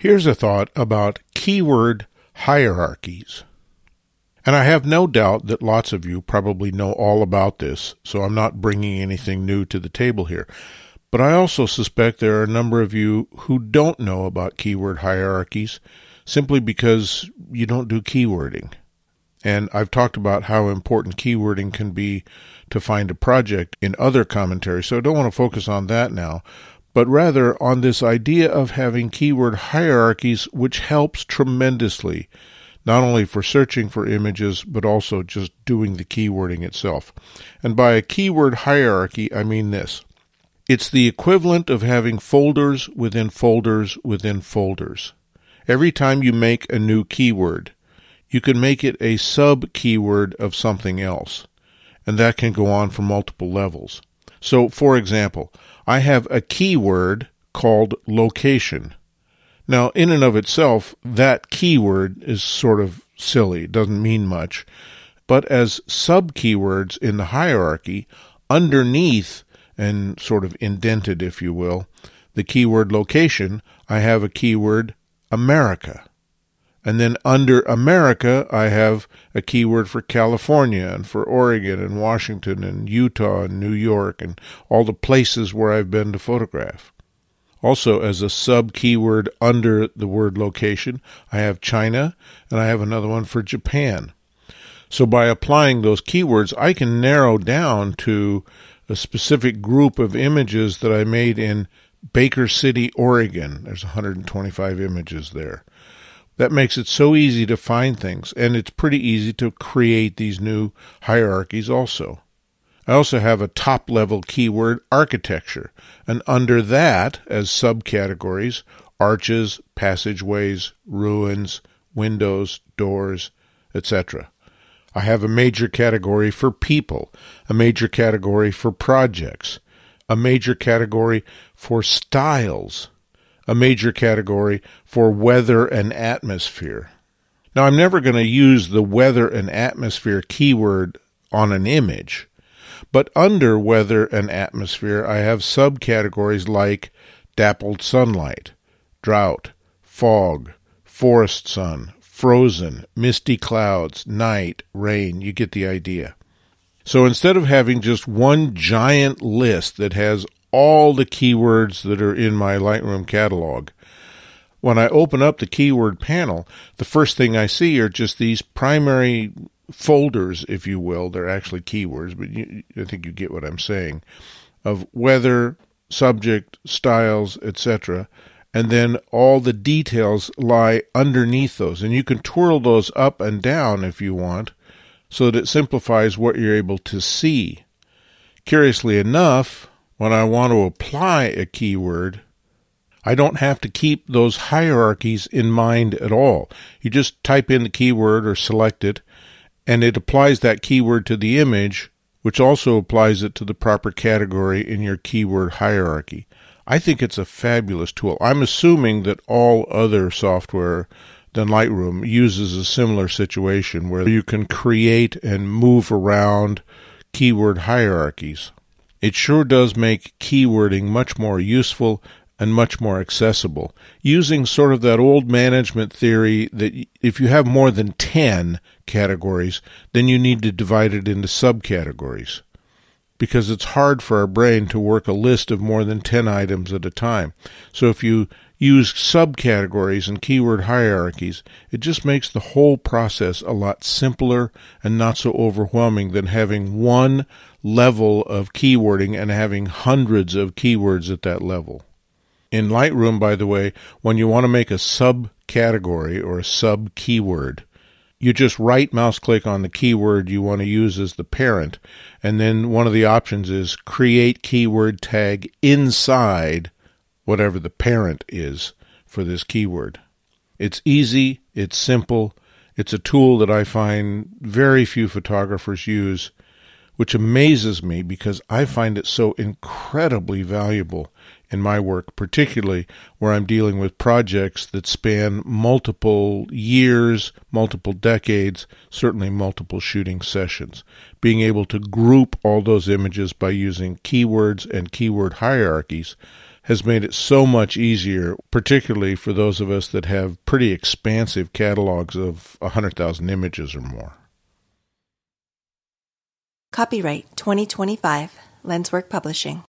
Here's a thought about keyword hierarchies. And I have no doubt that lots of you probably know all about this, so I'm not bringing anything new to the table here. But I also suspect there are a number of you who don't know about keyword hierarchies simply because you don't do keywording. And I've talked about how important keywording can be to find a project in other commentaries, so I don't want to focus on that now, but rather on this idea of having keyword hierarchies, which helps tremendously, not only for searching for images, but also just doing the keywording itself. And by a keyword hierarchy, I mean this. It's the equivalent of having folders within folders within folders. Every time you make a new keyword, you can make it a sub-keyword of something else, and that can go on for multiple levels. So, for example, I have a keyword called location. Now, in and of itself, that keyword is sort of silly. It doesn't mean much. But as sub-keywords in the hierarchy, underneath, and sort of indented, if you will, the keyword location, I have a keyword America. And then under America, I have a keyword for California and for Oregon and Washington and Utah and New York and all the places where I've been to photograph. Also, as a sub-keyword under the word location, I have China and I have another one for Japan. So by applying those keywords, I can narrow down to a specific group of images that I made in Baker City, Oregon. There's 125 images there. That makes it so easy to find things, and it's pretty easy to create these new hierarchies also. I also have a top-level keyword, architecture, and under that, as subcategories, arches, passageways, ruins, windows, doors, etc. I have a major category for people, a major category for projects, a major category for styles, a major category for weather and atmosphere. Now, I'm never going to use the weather and atmosphere keyword on an image, but under weather and atmosphere, I have subcategories like dappled sunlight, drought, fog, forest sun, frozen, misty clouds, night, rain. You get the idea. So instead of having just one giant list that has all the keywords that are in my Lightroom catalog, when I open up the keyword panel, the first thing I see are just these primary folders, if you will. They're actually keywords, but I think you get what I'm saying, of weather, subject, styles, etc., and then all the details lie underneath those. And you can twirl those up and down if you want, so that it simplifies what you're able to see. Curiously enough, when I want to apply a keyword, I don't have to keep those hierarchies in mind at all. You just type in the keyword or select it, and it applies that keyword to the image, which also applies it to the proper category in your keyword hierarchy. I think it's a fabulous tool. I'm assuming that all other software than Lightroom uses a similar situation where you can create and move around keyword hierarchies. It sure does make keywording much more useful and much more accessible, using sort of that old management theory that if you have more than 10 categories, then you need to divide it into subcategories, because it's hard for our brain to work a list of more than 10 items at a time. So if you use subcategories and keyword hierarchies, it just makes the whole process a lot simpler and not so overwhelming than having one level of keywording and having hundreds of keywords at that level. In Lightroom, by the way, when you want to make a subcategory or a sub-keyword, you just right mouse click on the keyword you want to use as the parent, and then one of the options is create keyword tag inside whatever the parent is for this keyword. It's easy, it's simple, it's a tool that I find very few photographers use, which amazes me because I find it so incredibly valuable in my work, particularly where I'm dealing with projects that span multiple years, multiple decades, certainly multiple shooting sessions. Being able to group all those images by using keywords and keyword hierarchies has made it so much easier, particularly for those of us that have pretty expansive catalogs of 100,000 images or more. Copyright 2025, Lenswork Publishing.